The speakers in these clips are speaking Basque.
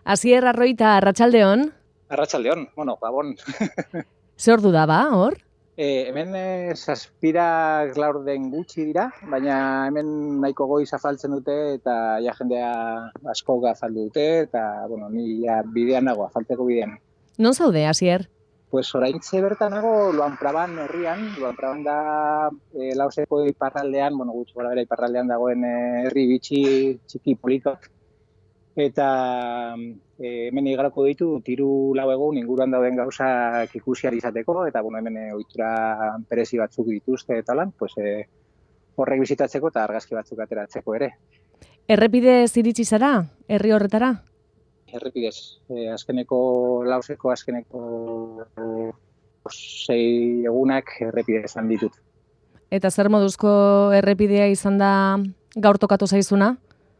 Asier Arroita, arratsaldeon. Arratsaldeon, gabon. Ze ordu da ba, hor? Hemen zazpirak laurden gutxi dira, baina hemen nahiko goiz afaltzen dute eta jendea asko afaldu dute eta ni bidean nago, afaltzeko bidean. Non zaude, Asier? Pues oraintxe bertan nago Luanpraban herrian. Luanpraban da Laoseko iparraldean, gutxi gorabehera iparraldean dagoen herri bitxi txiki politok. Eta hemen igarako ditu, 3-4 egun inguruan dauden gauzak ikusiak izateko, eta hemen ohitura berezi batzuk dituzte eta lan, horrek bizitatzeko eta argazki batzuk ateratzeko ere. Errepidez iritsi zara, herri horretara? Errepidez, Laoseko azkeneko 6 egunak errepidez ditut. Eta zer moduzko errepidea izan da gaur tokatu zaizuna?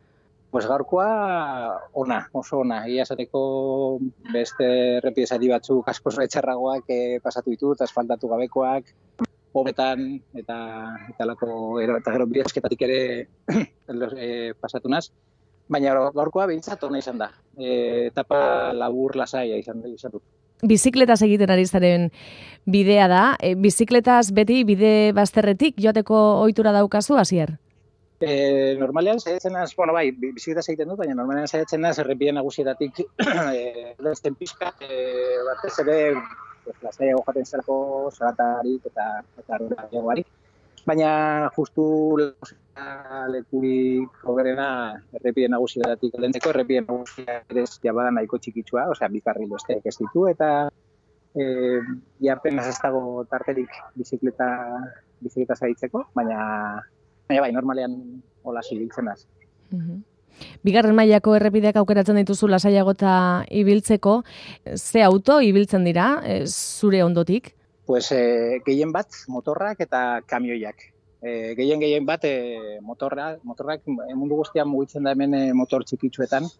Gaurkoa oso ona. Ia esateko beste errepidezari batzuk askoz txarragoak pasatu ditut, asfaltatu gabekoak, hobetan eta gero bidezketatik ere pasatu naz. Baina gaurkoa behintzat ona izan da. Etapa labur lasaia izan dut. Bizikletaz egiten ari zaren bidea da. Bizikletaz beti bide bazterretik joateko ohitura daukazu, Asier? Normalean saiatzen naz, bizikletaz egiten dut, baina normalean saiatzen naz errepide nagusietatik lehazten pixka, batez ere lasaiago jaten zelako zaratarik eta arraioarik. Baina justu lekurik hoberena errepide nagusietatik lentzeko, errepide nagusia ere jabada nahiko txikitsua, bi karril besteak ez ditu, eta apenas ez dago tarterik bizikleta zaitzeko, baina bai, normalean hola ibiltzen naz. Bigarren mailako errepideak aukeratzen dituzu lasaiago eta ibiltzeko. Ze auto ibiltzen dira zure ondotik? Gehien bat motorrak eta kamioiak. Gehien bat motorrak mundu guztian mugitzen da hemen motor txikitsuetan.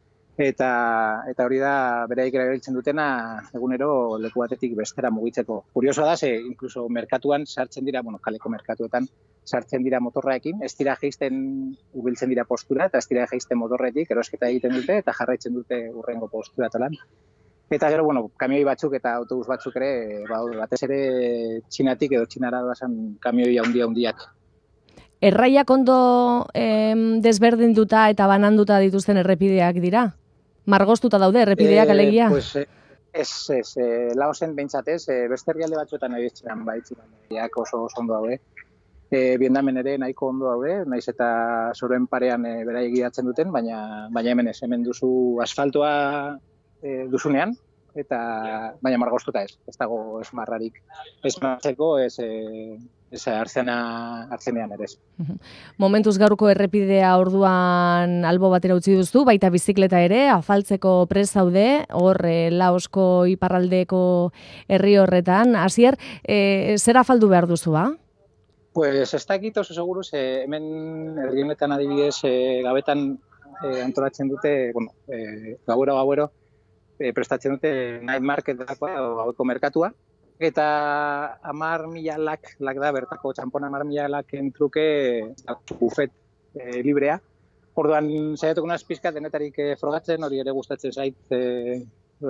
Eta hori da beraik erabiltzen dutena egunero leku batetik bestera mugitzeko. Kuriosoa da, inkluso merkatuan sartzen dira, kaleko merkatuetan sartzen dira motorraekin, ez dira jaisten ubiltzen dira postura, eta ez dira jaisten motorretik, erosketa egiten dute, eta jarraitzen dute urrengo postura eta lan. Eta gero, kamioi batzuk eta autobus batzuk ere, batez ere Txinatik edo Txinara doazen kamioi handiak. Erraiak ondo desberdinduta eta bananduta dituzten errepideak dira? Margoztuta daude errepideak alegia? Ez, Laosen behintzat ez, beste herrialde batzuetan egitzean baitzinak oso ondo daude. Biendamen ere nahiko ondo daude, naiz eta zoroen parean berai gidatzen duten, baina hemen ez, hemen duzu asfaltoa duzunean, baina margoztuta ez dago esmarrarik. Ez martzeko, ez hartzenean ere ez. Momentuz gaurko errepidea orduan albo batera utzi duzu, baita bizikleta ere, afaltzeko prest zaude, hor Laosko iparraldeko herri horretan. Asier, zer afaldu behar duzu, ba? Ez dakit oso seguruz, hemen herri honetan adibidez gabetan antolatzen dute, gauero, prestatzen dute night market dagoa, gaueko merkatua, eta 10.000 lak da bertako txampon 10.000 laken truke bufet librea. Orduan saiatuko naiz pixkat denetarik frogatzen, hori ere gustatzen zait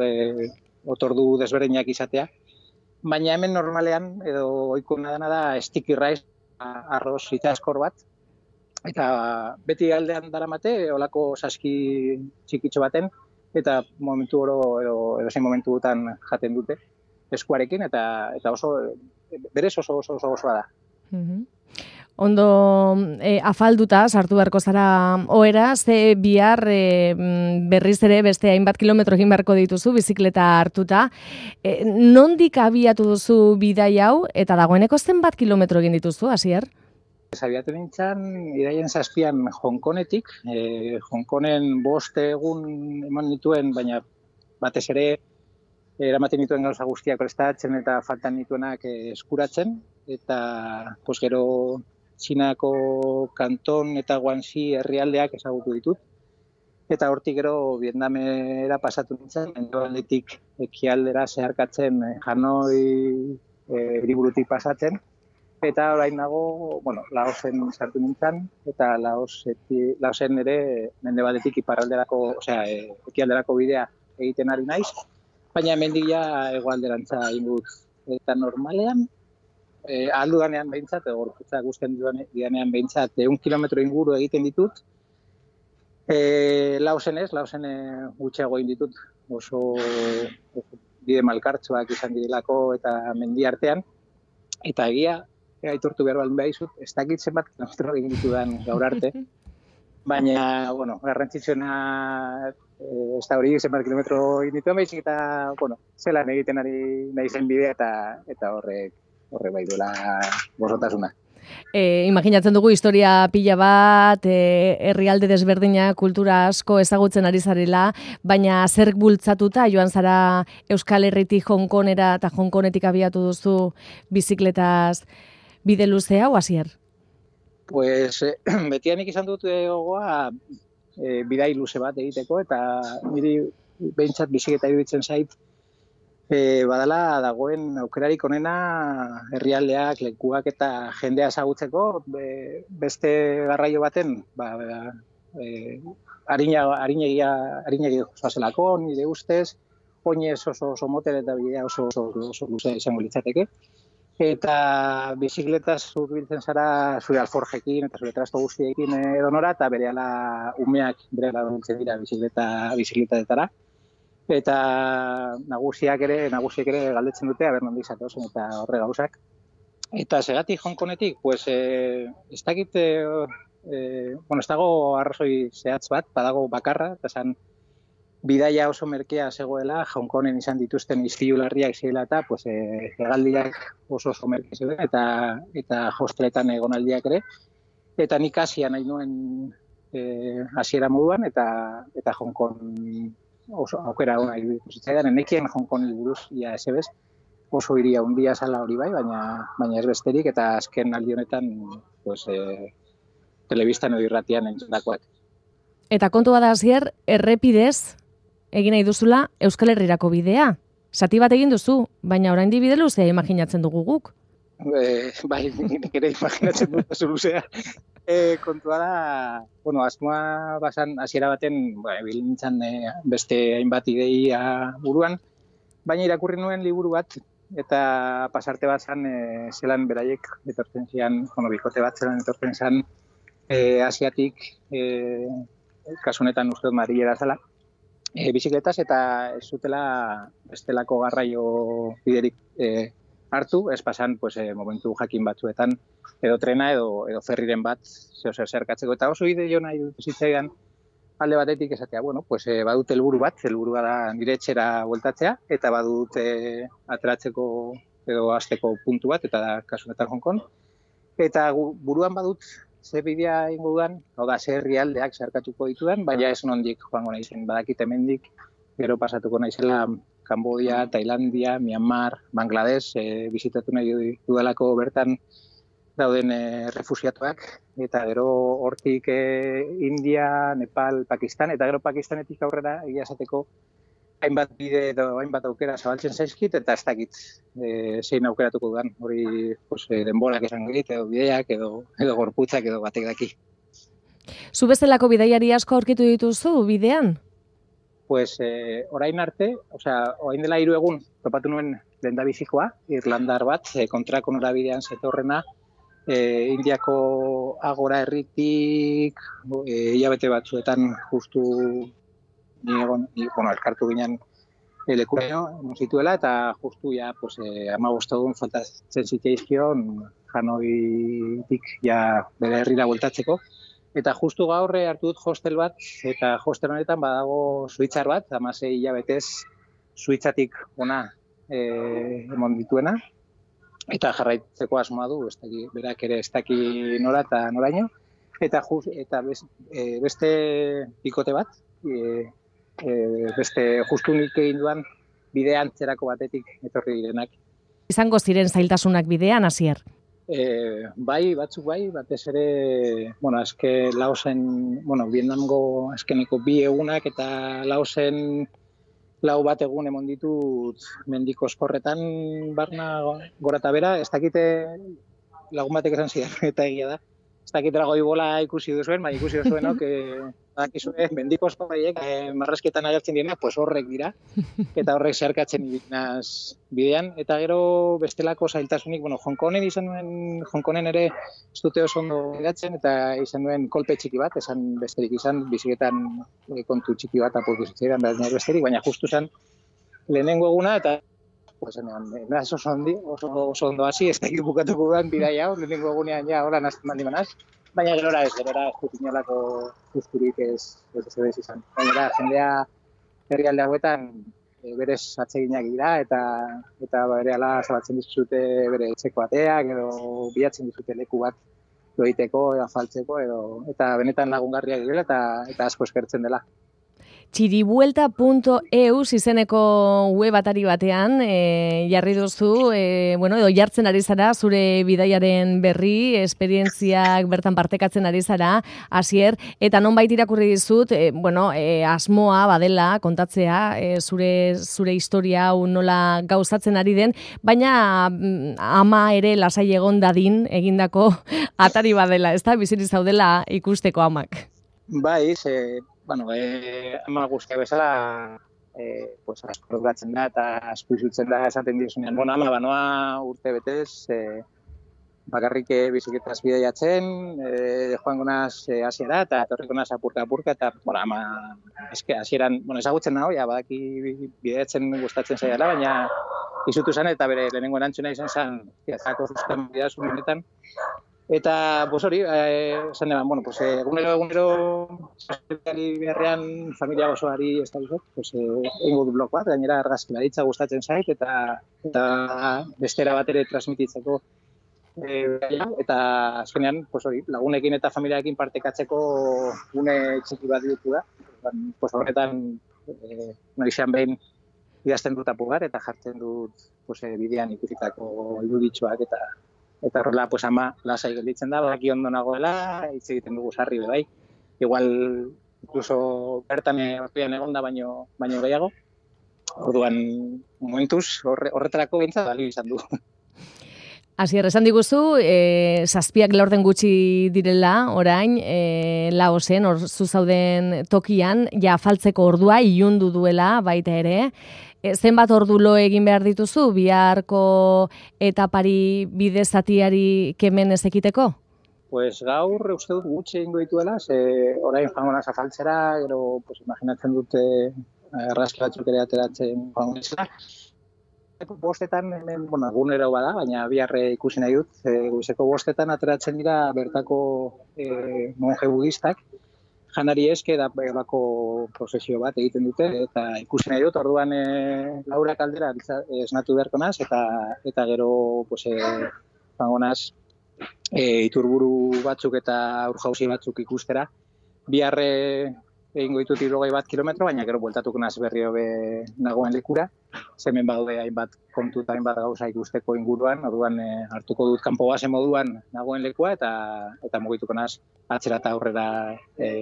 otordu desberdinak izatea. Baina hemen normalean, edo ohikoena dena da sticky rice, arroz itsaskor bat, eta beti aldean daramate olako saski txikitxo baten, eta momentu oro edo zein momentuetan jaten dute eskuarekin, eta oso berez oso da. Ondo afalduta sartu beharko zara ohera, ze bihar berriz ere beste hainbat kilometro egin beharko dituzu bizikleta hartuta. Nondik abiatu duzu bidai hau eta dagoeneko zenbat kilometro egin dituzu, Asier? Abiatu nintzen iraien 7an Hongkonetik, Hongkonen 5 egun eman nituen, baina batez ere eramaten nituen gauza guztiak prestatzen eta faltan nituenak eskuratzen, eta gero Txinako Kanton eta Guangxi herrialdeak ezagutu ditut. Eta hortik gero Vietnamera pasatu nintzen, ekialdera zeharkatzen Hanoi hiriburutik pasatzen, Eta orain nago, Laosen sartu nintzen, eta Laosen ere mendebaldetik iparralderako, ekialderako bidea egiten ari naiz, baina hemendik ja hegoalderantza egin dut. Eta normalean, aldu danean behintzat, gorputza guztien dianean behintzat, 1 kilometro inguru egiten ditut. Laosen gutxiago egin ditut, oso bide malkartsuak izan direlako eta mendi artean. Eta egia, aitortu behar baldin behizut, ez dakit zenbat kilometro egin ditudan gaur arte. Baina, garrantzitsuena ez da hori zenbat kilometro egin dituen behizik eta, zelan egiten ari nahi zen bidea eta horrek bai duela gozotasuna. Imaginatzen dugu historia pila bat, herrialde desberdina, kultura asko ezagutzen ari zarela, baina zer bultzatuta joan zara Euskal Herritik Hong Kongera eta Hong Kongetik abiatu duzu bizikletaz bide luze hau, Asier? Pues, betianik izan dut gogoa bidai luze bat egiteko, eta niri behintzat bizikleta iruditzen zait, badala dagoen aukerarik onena herrialdeak, lekuak eta jendea ezagutzeko, beste garraio baten, harinegi zoazelako, nire ustez, oinez oso motel eta bidea oso luze izango litzateke. Eta bizikletaz hurbiltzen zara zure alforjekin eta zure trasto guztiekin edonora, eta berehala umeak berehala hurbiltzen dira bizikletetara. Eta nagusiek ere galdetzen dute, aber nondi zatozen eta horre gauzak. Eta segatik Hong Kongetik, pues, ez dakit, ez dago arrazoi zehatz bat, badago bakarra, eta esan bidaia oso merkea zegoela, Hong Kongen izan dituzten istilu larriak zirela eta, pues, hegaldiak oso merke zeuden, eta hosteletan egonaldiak ere. Eta nik Asia nahi nuen hasiera moduan, eta Hong Kong oso aukera hona iruditu zitzaidan, enekien Hong Kong buruz ia esebez, oso hiria handia zala hori bai, baina ez besterik, eta azken aldi honetan, pues, telebistan edo irratian entzundakoak. Eta kontua da, Asier, errepidez egin nahi duzula Euskal Herrirako bidea. Zati bat egin duzu, baina oraindik bide luzea imaginatzen dugu guk. Bai, nik ere imaginatzen dut oso luzea. Kontua da, asmoa basan hasiera baten, bilintzan beste hainbat ideia buruan, baina irakurri nuen liburu bat, eta pasarte bat zan zelan beraiek etortzen zian, bikote bat zelan etortzen zan Asiatik, kasunetan uste dut Madrilera zela, bizikletaz, eta ez zutela bestelako garraio biderik hartu, ez pasan momentu jakin batzuetan edo trena edo ferriren bat zehozer zerkatzeko. Eta oso ide jo nahi zitzaidan alde batetik esatea, badut helburua da nire etxera bueltatzea, eta badut ateratzeko edo hasteko puntu bat, eta da kasunetan Hong Kong. Eta buruan badut ze bidea ingo dudan, hau da, ze herrialdeak zerkatuko ditudan, baina ez nondik joango naizen, badakit hemendik, gero pasatuko naizela Kambodia, Tailandia, Myanmar, Bangladesh, bizitatu nahi dudalako bertan dauden refusiatuak, eta gero hortik India, Nepal, Pakistan, eta gero Pakistanetik aurrera egia esateko hainbat bide edo hainbat aukera zabaltzen zaizkit, eta ez dakit zein aukeratuko dudan, hori denborak esango dit, edo bideak, edo gorputzak, edo batek daki. Zu bezalako bidaiari asko aurkitu dituzu bidean? Pues orain arte, orain dela 3 egun topatu nuen lehendabizikoa, irlandar bat, kontrako norabidean zetorrena, Indiako Agora herritik, hilabete batzuetan justu elkartu ginen lekuraino zituela, eta justu 15 egun faltatzen zitzaizkion Hanoitik bere herrira bueltatzeko. Eta justu gaur hartu dut hostel bat, eta hostel honetan badago suitzar bat, 16 hilabetez Suitzatik ona emon dituena, eta jarraitzeko asmoa du, berak ere ez daki nora eta noraino, eta beste bikote bat, beste justu nik egin duan bide antzerako batetik etorri direnak. Izango ziren zailtasunak bidean, Asier? Bai, batzuk bai, batez ere, azke Laosen, Vietnamgo azkeneko 2 egunak, eta Laosen 4 egun emon ditut mendiko eskorretan barna gora eta bera, ez dakite lagun batek esan zidan, eta egia da. Ez dakit dragoi bola ikusi duzuen, ikusi duzuenok, badakizue, mendiko horiek, marrazketan agertzen direnak, pues horrek dira, eta horrek zeharkatzen irinaz bidean, eta gero bestelako zailtasunik, Hong Kongen ere ez dute oso ondo edatzen, eta izan nuen kolpe txiki bat, esan besterik izan, biziketan kontu txiki bat apokizitzen besterik, baina justu zen lehenengo eguna, eta pues oso ondo hasi, ez dakit bukatuko duan bidaia hau, lehenengo egunean ja hola nazten mandimanaz, baina gerora ez dut inolako guzturik ez izan. Baina jendea herrialde hauetan berez atseginak dira eta berehala zabatzen dizute bere etxeko ateak edo bilatzen dizute leku bat doiteko, afaltzeko eta benetan lagungarriak direla eta asko eskertzen dela. Chirivuelta.eus izeneko web atari batean jarri duzu, edo jartzen ari zara zure bidaiaren berri, esperientziak bertan partekatzen ari zara, Asier, eta nonbait irakurri dizut, asmoa badela kontatzea zure historia hau nola gauzatzen ari den, baina ama ere lasai egon dadin egindako atari badela, ezta bizirik zaudela ikusteko amak. Bai, ama guztia bezala asko gatzen da eta asko izutzen da esaten dizunean. Ama banoa urte betez, bakarrik biziketaz bidaiatzen, joango naz hasiera eta etorriko naz apurka eta ama hasieran ezagutzen nago, badaki bidaiatzen gustatzen zaiala, baina izutu zen eta bere lehenengo erantzuna izan zen, zako zuzten bidaiasun honetan. Eta, hori, esan eban, egunero zazpikari beharrean familia osoari ez da duzet, eingo du blog bat, gainera argazkilaritza gustatzen zait, eta bestera bat ere transmititzeko eta azkenean, lagunekin eta familiarekin partekatzeko gune txiki bat ditu da. Horretan, noizean behin idazten dut apugar eta jartzen dut bidean ikusitako iruditxoak eta horrela, ama lasai gelditzen da, baki ondo nagoela, hitz egiten dugu sarri bai. Igual, incluso bertan horrean egonda baino gehiago. Orduan, momentuz, horretarako behintzat balio izan du. Asier, esan diguzu, zazpiak laurden gutxi direla, orain, Laosen, hor zuzauden tokian, ja afaltzeko ordua, ilundu duela, baita ere. Zenbat ordu lo egin behar dituzu, biharko etapari bide zatiari kemen ez ekiteko? Gaur, uste dut gutxi egingo dituela, orain joango naz afaltzera, gero, imaginatzen dute arrazki batzuk ere ateratzen joango nizela. Bostetan, hemen, egunero bada, baina biharre ikusi nahi dut, goizeko bostetan ateratzen dira bertako monje budistak, janari eske da bako prozesio bat egiten dute, eta ikusi nahi dut, orduan Laura kaldera esnatu beharko naz, eta gero joango naz iturburu batzuk eta urjauzi batzuk ikustera. Biharre egingo ditut 21 kilometro, baina gero bueltatuko naz berrio nagoen lekura. Hemen badaude hainbat kontu eta hainbat gauza ikusteko inguruan, orduan hartuko dut kanpo base moduan nagoen lekua eta mugituko naz atzera eta aurrera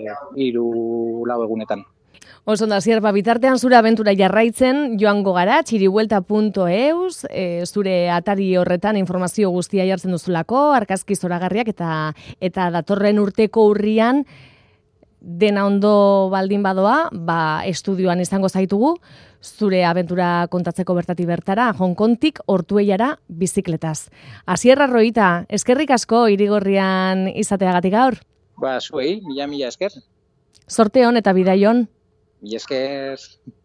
3-4 egunetan. Oso ondo, Asier, bitartean zure abentura jarraitzen joango gara, chirivuelta.eus, zure atari horretan informazio guztia jartzen duzulako, argazki zoragarriak eta datorren urteko urrian dena ondo baldin badoa, estudioan izango zaitugu, zure abentura kontatzeko bertatik bertara, Hong Kongtik Ortuellara bizikletaz. Asier Arroita, eskerrik asko Irigorrian izateagatik gaur? Zuei, mila esker. Sorte hon eta bidai on. Mila esker.